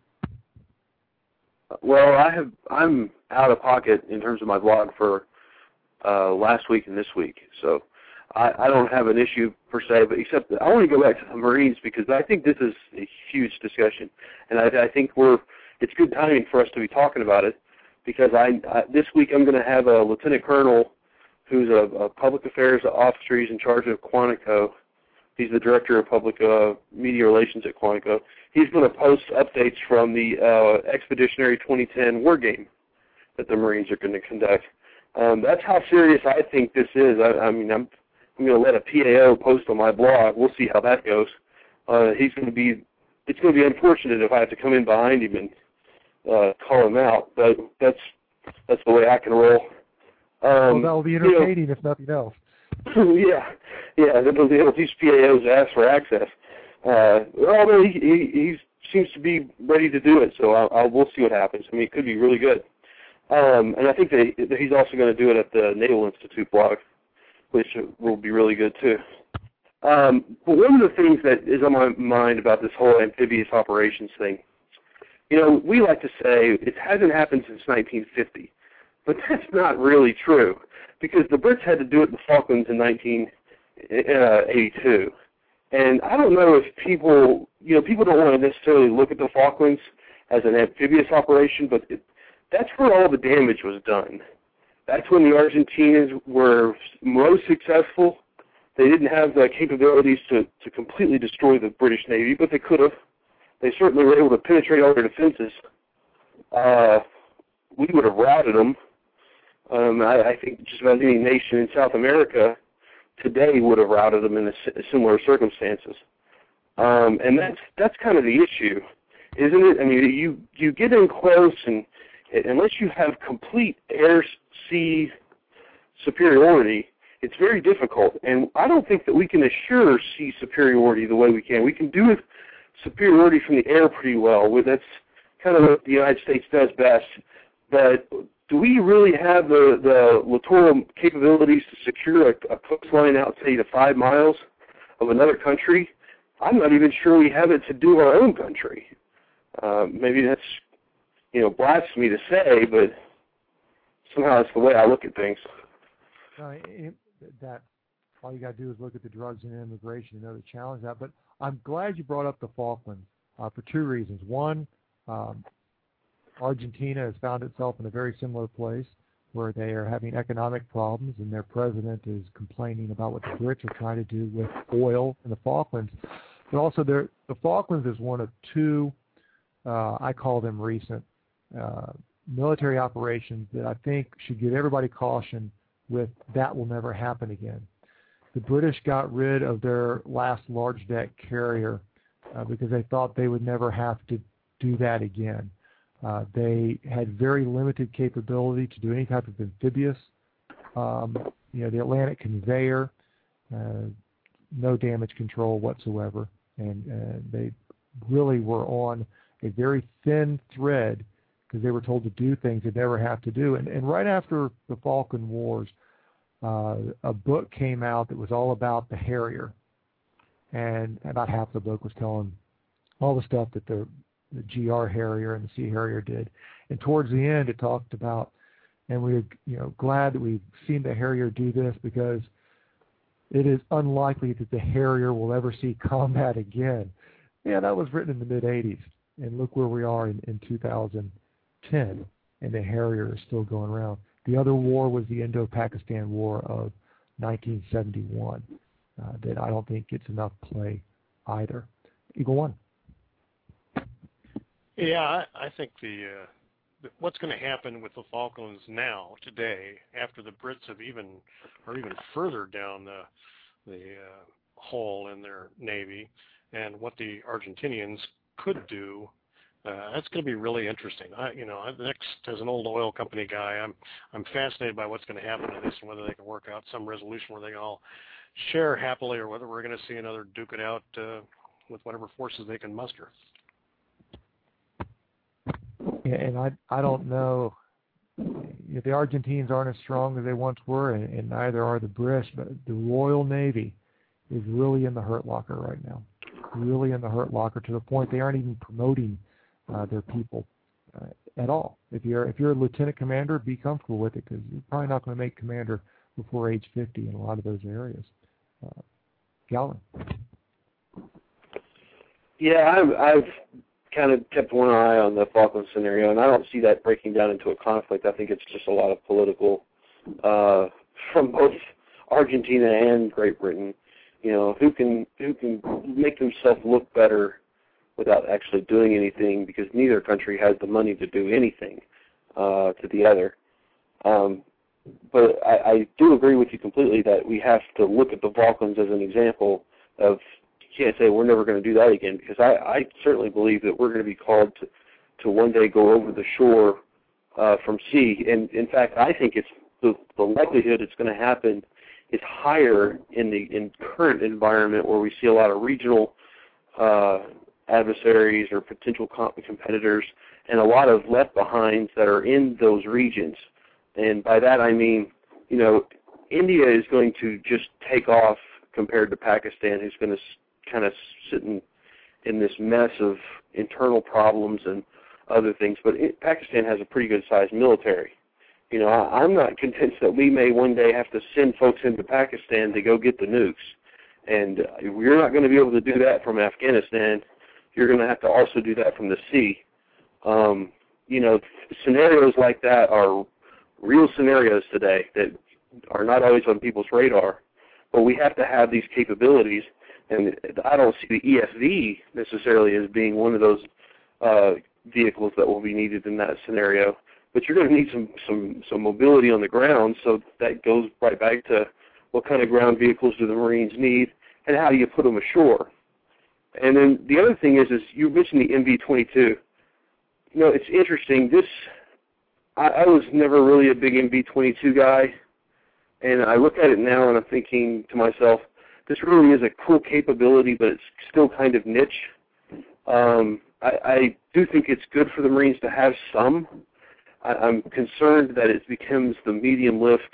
Well, I have, I'm out of pocket in terms of my blog for uh, last week and this week, so I, I don't have an issue per se, but except that I want to go back to the Marines because I think this is a huge discussion, and I, I think we're it's good timing for us to be talking about it because I, I this week I'm going to have a lieutenant colonel who's a, a public affairs officer. He's in charge of Quantico. He's the director of public uh, media relations at Quantico. He's going to post updates from the uh, Expeditionary twenty ten war game that the Marines are going to conduct. Um, that's how serious I think this is. I, I mean, I'm, I'm going to let a P A O post on my blog. We'll see how that goes. Uh, he's going to be. It's going to be unfortunate if I have to come in behind him and uh, call him out, but that's that's the way I can roll. Um,
well, that will be entertaining,
you know,
if nothing else.
yeah, yeah. It'll, it'll teach P A Os to ask for access. Uh, although he, he, he seems to be ready to do it, so I'll, I'll, we'll see what happens. I mean, it could be really good. Um, and I think that, that he's also going to do it at the Naval Institute blog, which will be really good too. Um, but one of the things that is on my mind about this whole amphibious operations thing, you know, we like to say it hasn't happened since nineteen fifty, but that's not really true because the Brits had to do it in the Falklands in nineteen eighty-two. And I don't know if people, you know, people don't want to necessarily look at the Falklands as an amphibious operation, but it, that's where all the damage was done. That's when the Argentinians were most successful. They didn't have the capabilities to, to completely destroy the British Navy, but they could have. They certainly were able to penetrate all their defenses. Uh, we would have routed them. Um, I, I think just about any nation in South America today would have routed them in a, similar circumstances. Um, and that's that's kind of the issue, isn't it? I mean, you, you get in close, and unless you have complete air-sea superiority, it's very difficult. And I don't think that we can assure sea superiority the way we can. We can do superiority from the air pretty well. That's kind of what the United States does best. But do we really have the, the littoral capabilities to secure a, a coastline out, say, to five miles of another country? I'm not even sure we have it to do our own country. Uh, maybe that's, you know, blasphemy to say, but somehow that's the way I look at things.
No, it, that all you got to do is look at the drugs and immigration and know the challenge that. But I'm glad you brought up the Falklands uh, for two reasons. One, um, Argentina has found itself in a very similar place where they are having economic problems, and their president is complaining about what the Brits are trying to do with oil in the Falklands. But also, the Falklands is one of two, uh, I call them recent, uh, military operations that I think should give everybody caution with that will never happen again. The British got rid of their last large deck carrier uh, because they thought they would never have to do that again. Uh, they had very limited capability to do any type of amphibious, um, you know, the Atlantic conveyor, uh, no damage control whatsoever, and uh, they really were on a very thin thread because they were told to do things they'd never have to do. And, and right after the Falkland Wars, uh, a book came out that was all about the Harrier, and about half the book was telling all the stuff that the the G R Harrier and the Sea Harrier did. And towards the end, it talked about, and we're you know glad that we've seen the Harrier do this because it is unlikely that the Harrier will ever see combat again. Yeah, that was written in the mid eighties, and look where we are in, in two thousand ten, and the Harrier is still going around. The other war was the Indo-Pakistan War of nineteen seventy-one uh, that I don't think gets enough play either. Eagle One.
Yeah, I, I think the, uh, the what's going to happen with the Falklands now, today, after the Brits have even, or even further down the the uh, hole in their navy, and what the Argentinians could do, uh, that's going to be really interesting. I, you know, I, next as an old oil company guy, I'm I'm fascinated by what's going to happen to this and whether they can work out some resolution where they can all share happily, or whether we're going to see another duke it out uh, with whatever forces they can muster.
Yeah, and I I don't know. The Argentines aren't as strong as they once were, and, and neither are the British. But the Royal Navy is really in the hurt locker right now. Really in the hurt locker to the point they aren't even promoting uh, their people uh, at all. If you're if you're a lieutenant commander, be comfortable with it because you're probably not going to make commander before age fifty in a lot of those areas. Uh, Galvin.
Yeah, I've, I've kind of kept one eye on the Falkland scenario, and I don't see that breaking down into a conflict. I think it's just a lot of political uh, from both Argentina and Great Britain. You know, who can who can make themselves look better without actually doing anything, because neither country has the money to do anything uh, to the other. Um, but I, I do agree with you completely that we have to look at the Falklands as an example of, you can't say we're never going to do that again, because I, I certainly believe that we're going to be called to, to one day go over the shore uh, from sea. And in fact, I think it's the, the likelihood it's going to happen is higher in the in current environment where we see a lot of regional uh, adversaries or potential comp- competitors and a lot of left-behinds that are in those regions. And by that I mean, you know, India is going to just take off compared to Pakistan, who's going to kind of sit in, in this mess of internal problems and other things. But it, Pakistan has a pretty good-sized military. You know, I, I'm not convinced that we may one day have to send folks into Pakistan to go get the nukes. And uh, you're not going to be able to do that from Afghanistan. You're going to have to also do that from the sea. Um, you know, scenarios like that are real scenarios today that are not always on people's radar. But we have to have these capabilities, and I don't see the E S V necessarily as being one of those uh, vehicles that will be needed in that scenario. But you're going to need some, some, some mobility on the ground, so that goes right back to what kind of ground vehicles do the Marines need, and how do you put them ashore. And then the other thing is, is you mentioned the M V twenty-two. You know, it's interesting. This, I, I was never really a big M V twenty-two guy, and I look at it now and I'm thinking to myself, this really is a cool capability, but it's still kind of niche. Um, I, I do think it's good for the Marines to have some. I, I'm concerned that it becomes the medium lift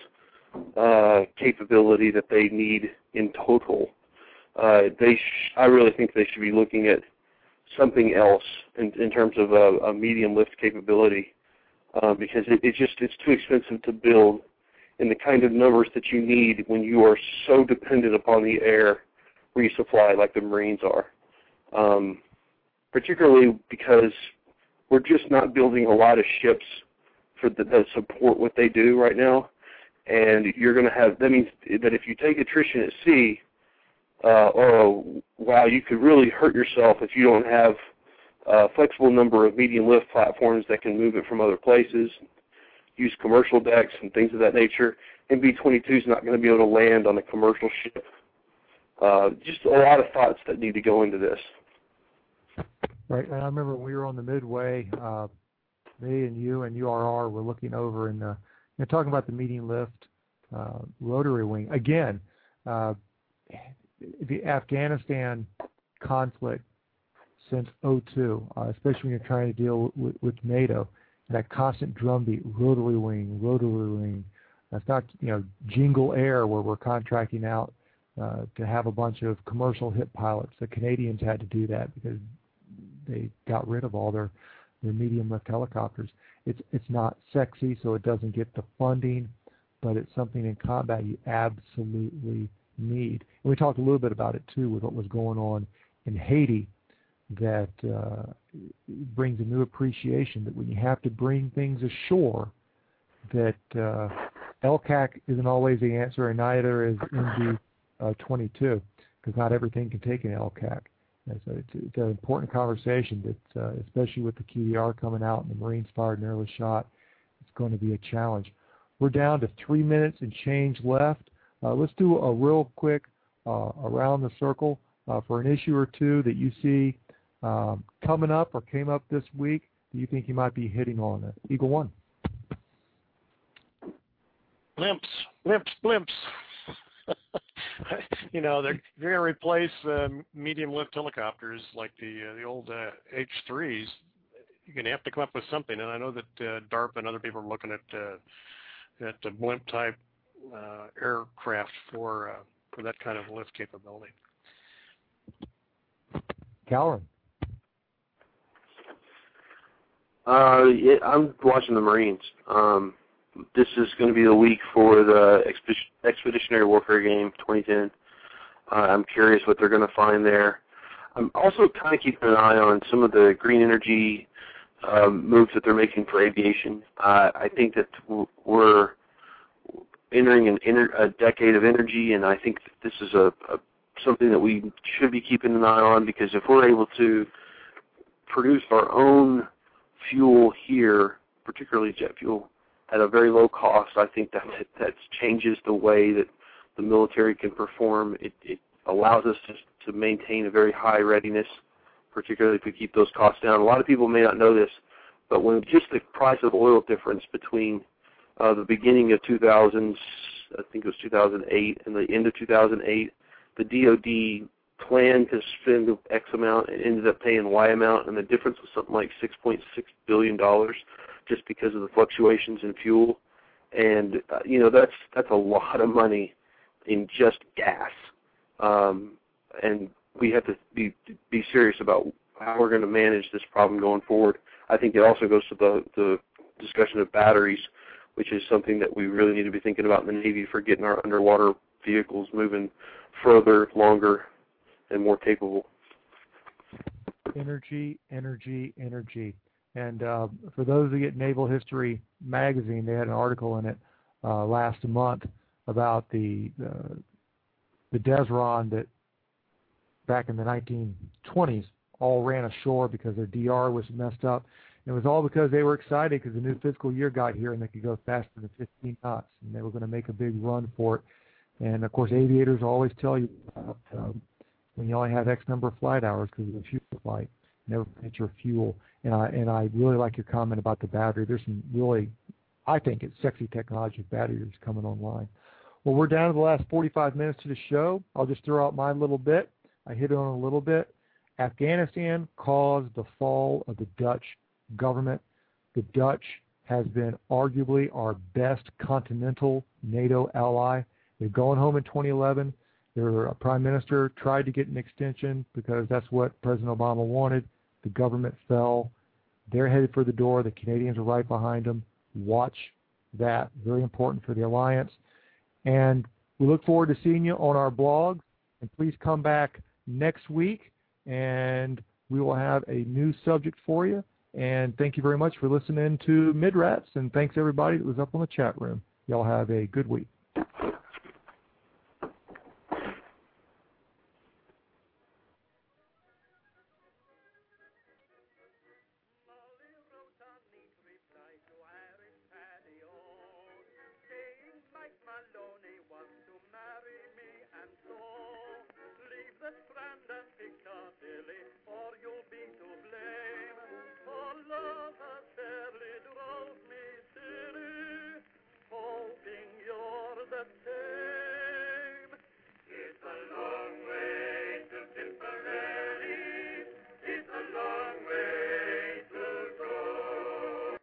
uh, capability that they need in total. Uh, they, sh- I really think they should be looking at something else in, in terms of a, a medium lift capability. uh, because it, it just it's too expensive to build in the kind of numbers that you need when you are so dependent upon the air resupply like the Marines are, um, particularly because we're just not building a lot of ships for the, that support what they do right now. And you're going to have, that means that if you take attrition at sea, uh, oh, wow, you could really hurt yourself if you don't have a flexible number of medium lift platforms that can move it from other places, use commercial decks and things of that nature. M B twenty-two is not going to be able to land on a commercial ship. Uh, just a lot of thoughts that need to go into this.
Right, and I remember when we were on the Midway, uh, me and you and U R R were looking over and uh, you know, talking about the medium lift uh, rotary wing. Again, uh, the Afghanistan conflict since oh two, uh, especially when you're trying to deal with, with NATO, that constant drumbeat, rotary wing, rotary wing. That's not, you know, Jingle Air where we're contracting out uh, to have a bunch of commercial hit pilots. The Canadians had to do that because they got rid of all their, their medium lift helicopters. It's it's not sexy, so it doesn't get the funding, but it's something in combat you absolutely need. And we talked a little bit about it too with what was going on in Haiti. That uh, brings a new appreciation that when you have to bring things ashore, that uh, L C A C isn't always the answer, and neither is M B twenty-two, because not everything can take an L C A C. And so it's, it's an important conversation that, uh, especially with the Q D R coming out and the Marines fired an early shot, it's going to be a challenge. We're down to three minutes and change left. Uh, let's do a real quick uh, around the circle uh, for an issue or two that you see um, coming up or came up this week that you think you might be hitting on. Uh, Eagle One.
Blimps, blimps, blimps. You know, they're, you're going to replace uh, medium lift helicopters like the uh, the old uh, H threes. You're going to have to come up with something. And I know that uh, DARPA and other people are looking at uh, at the blimp type uh, aircraft for uh, for that kind of lift capability.
Calvin.
Uh, yeah, I'm watching the Marines. Um, this is going to be the week for the Expeditionary Warfare game twenty ten. Uh, I'm curious what they're going to find there. I'm also kind of keeping an eye on some of the green energy um, moves that they're making for aviation. Uh, I think that we're entering an inter- a decade of energy, and I think that this is a, a something that we should be keeping an eye on, because if we're able to produce our own fuel here, particularly jet fuel, at a very low cost, I think that that changes the way that the military can perform. It, it allows us to, to maintain a very high readiness, particularly if we keep those costs down. A lot of people may not know this, but when just the price of oil difference between uh, the beginning of two thousands, I think it was two thousand eight, and the end of two thousand eight, the D O D planned to spend X amount and ended up paying Y amount, and the difference was something like six point six billion dollars just because of the fluctuations in fuel. And, uh, you know, that's that's a lot of money in just gas. Um, and we have to be be serious about how we're going to manage this problem going forward. I think it also goes to the, the discussion of batteries, which is something that we really need to be thinking about in the Navy for getting our underwater vehicles moving further, longer, and more capable.
Energy, energy, energy. And uh, for those who get Naval History magazine, they had an article in it uh, last month about the uh, the Desron that back in the nineteen twenties all ran ashore because their D R was messed up. And it was all because they were excited because the new fiscal year got here and they could go faster than fifteen knots, and they were going to make a big run for it. And, of course, aviators always tell you about, um, when you only have X number of flight hours because of the fuel flight, never forget your fuel. And I, and I really like your comment about the battery. There's some really, I think it's sexy technology of batteries coming online. Well, we're down to the last forty-five minutes to the show. I'll just throw out my little bit. I hit it on a little bit. Afghanistan caused the fall of the Dutch government. The Dutch has been arguably our best continental NATO ally. They're going home in twenty eleven. Their prime minister tried to get an extension because that's what President Obama wanted. The government fell. They're headed for the door. The Canadians are right behind them. Watch that. Very important for the alliance. And we look forward to seeing you on our blog. And please come back next week, and we will have a new subject for you. And thank you very much for listening to Midrats, and thanks everybody that was up on the chat room. Y'all have a good week.
Leave the strand